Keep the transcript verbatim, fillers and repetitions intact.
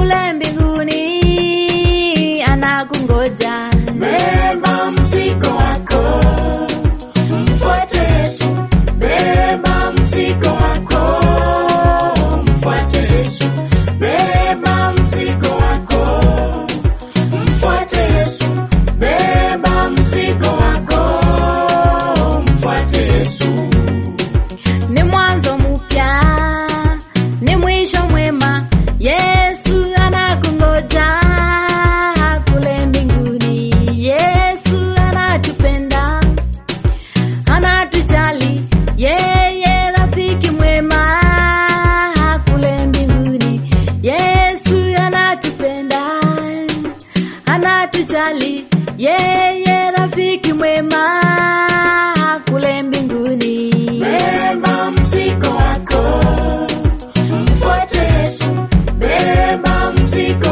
kule mbinguni anakungoja. Beba mzigo wako, mfuate Yesu. Beba mzigo wako, mfuate Yesu. Beba mzigo wako, mfuate Yesu. Beba mzigo wako, mfuate Yesu. Ni mwanzo mpya, ni mwisho mwema. Yesu anakungoja kule mbinguni. Yesu anatupenda, anatujali. Yeye rafiki mwema kule mbinguni. Yesu anatupenda, anatujali. Yeye rafiki mwema kule mbinguni. Beba mzigo wako, mfuate Yesu. Beba mzigo